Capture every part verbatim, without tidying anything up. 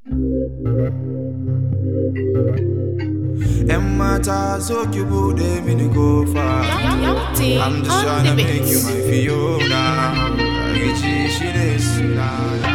Yan mata so ki bude mini kofa. I'm just tryna make you my Fiona. Rici shi ne sunana.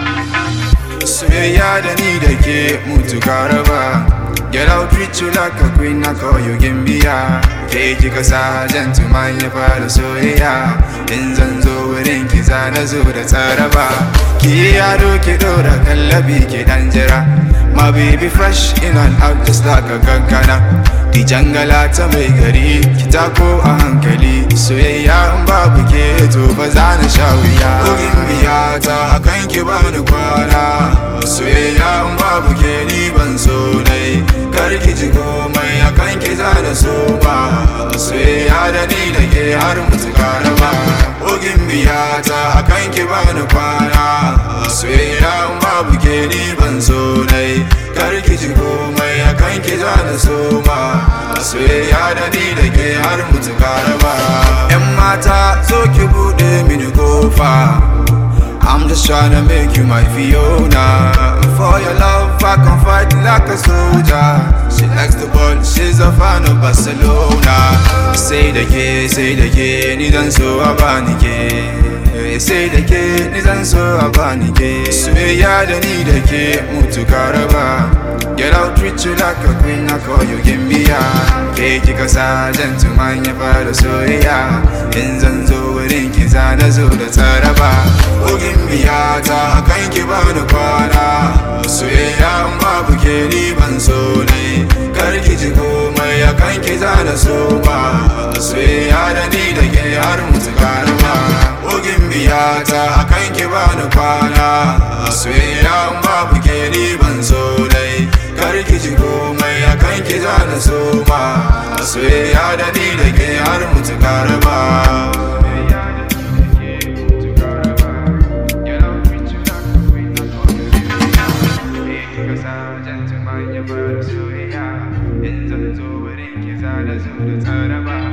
Soyayya da ni da ke mutu karaba. Get out, treat you like a queen, I call you Gimbiya. Ke kika sa gentleman ya fara soyayya. In zan zo wurin ki zana zo da tsaraba. Ki yaro ki dora kallabi ki dan jira. My baby fresh in and out just like a kankana. Di jangala ta mai gari ki tako a hankali. Soyayya in babu ke to ba za na sha wuya. O Gimbiya ta akan ki bani kwana. Soyayya in babu ke ni ban so dai. Kar ki ji komai akan ki za na so ba. Soyayya da ni da ke har mutu karaba. O Gimbiya ta akan ki bani kwana. Soyayya in babu ke ni ban so dai. Kar ki ji komai akan ki za na so ba. Soyayya da ni da ke har mutu karaba. Yan mata so ki bude mini kofa. I'm just tryna make you my Fiona. For your love, I can fight like a soldier. She likes the ball, she's a fan of Barcelona. Say the ke, say the ke, ni dan so abani ke. Say the ke, ni dan so abani ke. Soyayya da ni da ke mutu karaba. Get out, treat you like a queen, I call you Gimbiya. Ke kika sa gentleman ya fara soyayya. In zan zo wurin ki zana zo da tsaraba. O Gimbiya ta akan ki bani kwana. Soyayya in babu ke ni ban so dai. Kar ki ji komai akan ki zana so ba. Soyayya da ni da ke har mutu karaba. O Gimbiya ta akan ki bani kwana. Soyayya in babu ke ni ban so dai. Kar ki ji komai akan ki zana so ba. Soyayya da ni da ke har mutu karaba. Gentleman, you better soyayya. In zan zo wurin ki zana zo da tsaraba.